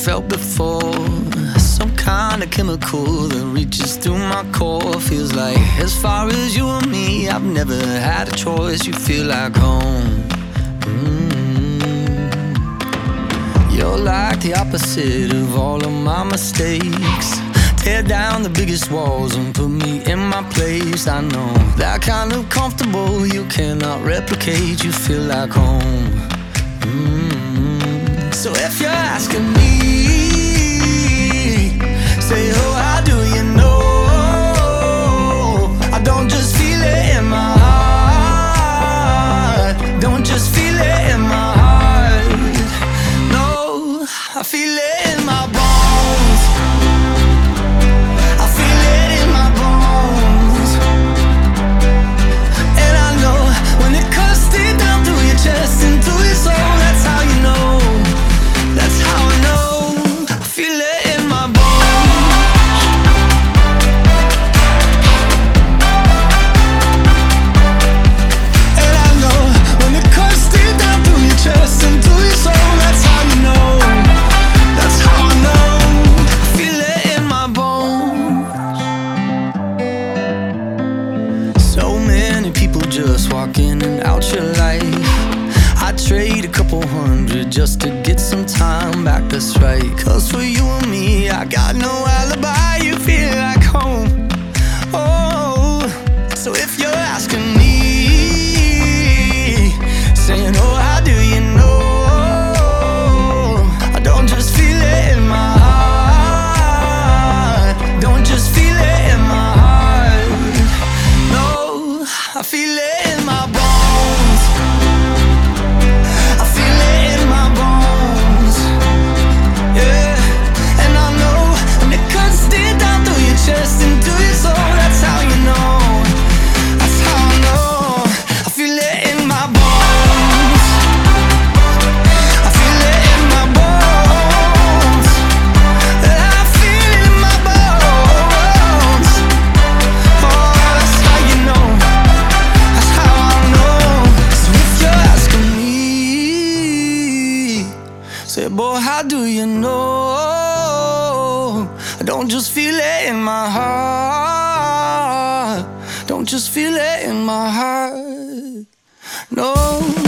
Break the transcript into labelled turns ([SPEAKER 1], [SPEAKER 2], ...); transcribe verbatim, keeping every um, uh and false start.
[SPEAKER 1] felt before. Some kind of chemical that reaches through my core. Feels like as far as you and me, I've never had a choice. You feel like home. mm. You're like the opposite of all of my mistakes. Tear down the biggest walls and put me in my place. I know that kind of comfortable you cannot replicate. You feel like home. mm. So if you're asking me, say, oh, how do you know? I don't just feel it in my heart. Don't just feel it in my heart. No, I feel it in my bones. Just walk in and out your life. I'd trade a couple hundred just to get some time back, that's right. Cause for you and me, I got no alibi. You feel like home. Oh, so if you're asking me, saying, oh, how do you know? I don't just feel it in my heart. Don't just feel it in my heart. No, I feel it. Say, boy, how do you know? I don't just feel it in my heart. Don't just feel it in my heart. No.